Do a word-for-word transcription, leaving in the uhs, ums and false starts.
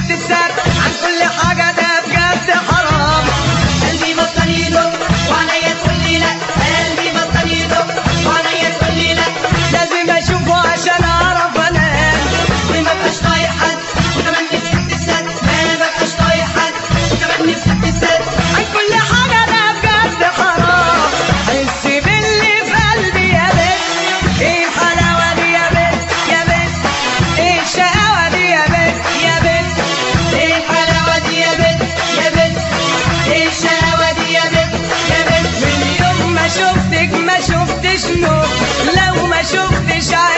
شفت السر عن كل حاجة ده بجد حرام. قلبي بطل يدق وعينيا تقول لي لا، قلبي بطل يدق وعينيا تقول لي لا. لازم اشوفه عشان اعرف انام. وما بقاش طايق حد وكمان نفسي ابتسام، ما بقاش طايق حد وكمان نفسي ابتسام. عن كل حاجة ده بجد حرام. حس باللي في قلبي يا بنت، ايه الحلاوة دي يا بنت يا بنت، ايه الشقاوة دي يا بنت يا بنت، ايه الحلاوة دي يا بنت يا بنت، ايه الشقاوة دي يا بنت يا بنت. من يوم ما شفتك ما شفتش نور، لو ما شفتش